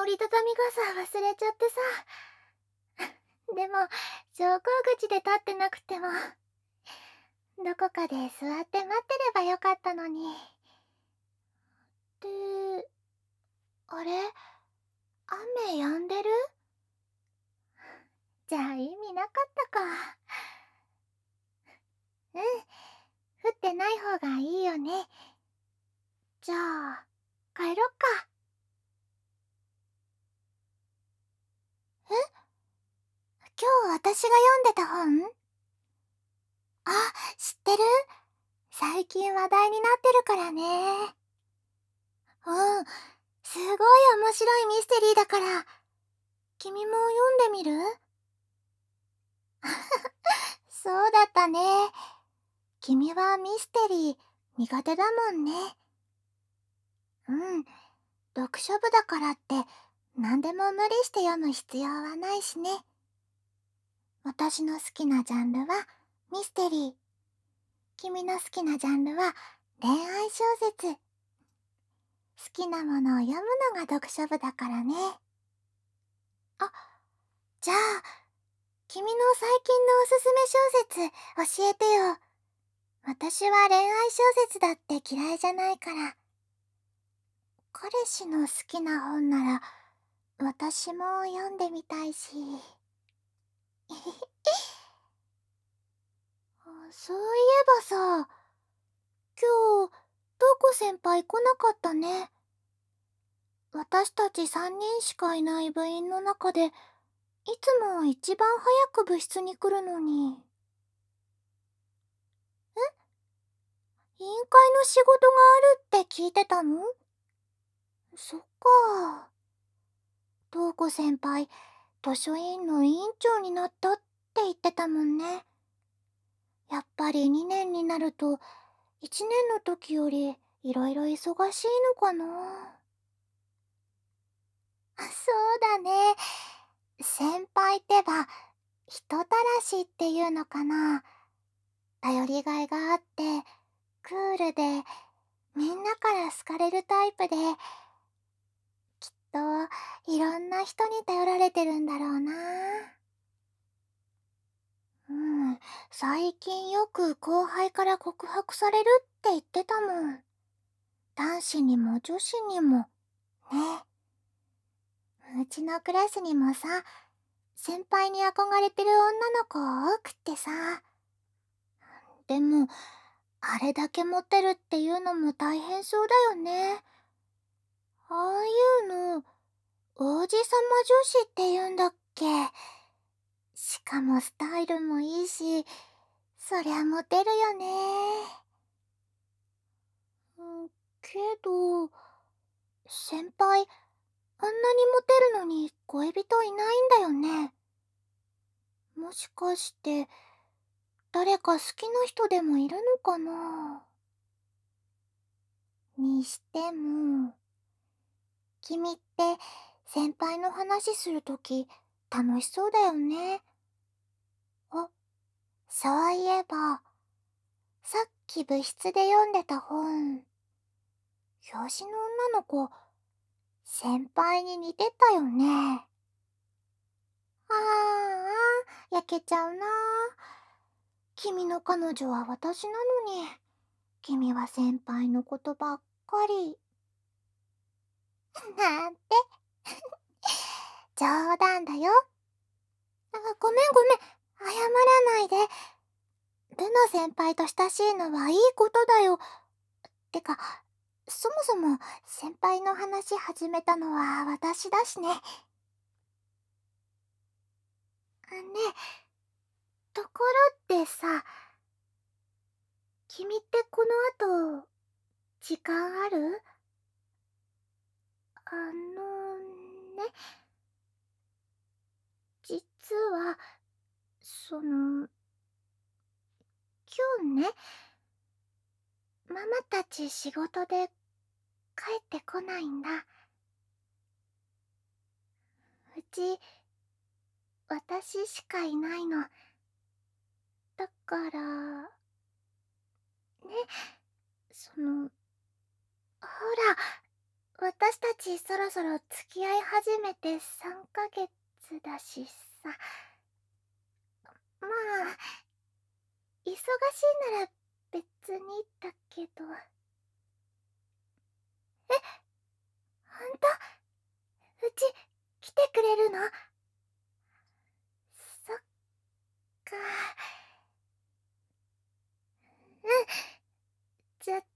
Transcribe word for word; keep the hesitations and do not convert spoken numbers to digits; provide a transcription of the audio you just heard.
折りたたみ傘忘れちゃってさ。でも、昇降口で立ってなくても、どこかで座って待ってればよかったのに。で、あれ、雨止んでる？じゃあ意味なかったか。うん、降ってない方がいいよね。じゃあ、帰ろっか。え？今日私が読んでた本？あ、知ってる？最近話題になってるからね。うん、すごい面白いミステリーだから、君も読んでみる？そうだったね。君はミステリー苦手だもんね。うん、読書部だからって何でも無理して読む必要はないしね。私の好きなジャンルはミステリー。君の好きなジャンルは恋愛小説。好きなものを読むのが読書部だからね。あ、じゃあ、君の最近のおすすめ小説教えてよ。私は恋愛小説だって嫌いじゃないから。彼氏の好きな本なら私も読んでみたいし。あ、そういえばさ、今日、トウコ先輩来なかったね。私たちさんにんしかいない部員の中で、いつも一番早く部室に来るのに。委員会の仕事があるって聞いてたの？そっか。トウコ先輩、図書委員の委員長になったって言ってたもんね。やっぱりにねんになると、いちねんの時よりいろいろ忙しいのかな。そうだね。先輩ってば、人たらしっていうのかな。頼りがいがあって、クールで、みんなから好かれるタイプで、きっといろんな人に頼られてるんだろうな。うん、最近よく後輩から告白されるって言ってたもん。男子にも女子にも。ね。うちのクラスにもさ、先輩に憧れてる女の子多くってさ。でも、あれだけモテるっていうのも大変そうだよね。ああいうの、王子様女子って言うんだっけ。しかもスタイルもいいし、そりゃモテるよね。うん、けど、先輩、あんなにモテるのに恋人いないんだよね。もしかして、誰か好きな人でもいるのかな？にしても、君って先輩の話するとき楽しそうだよね。あ、そういえば、さっき部室で読んでた本、表紙の女の子、先輩に似てたよね。ああ、焼けちゃうな。君の彼女は私なのに、君は先輩のことばっかり。なんて、冗談だよ。あ、ごめんごめん、謝らないで。ルナ先輩と親しいのはいいことだよ。てか、そもそも先輩の話始めたのは私だしね。あ、ねえ、ところってさ、君ってこの後、時間ある？あのね、実は、その、今日ね、ママたち仕事で帰ってこないんだ。うち、私しかいないの。だから、ね、その、ほら、 私たちそろそろ付き合い始めてさんかげつだしさ。まあ、忙しいなら別にだけど。え、ほんと？うち来てくれるの？そっか。うん。じゃ、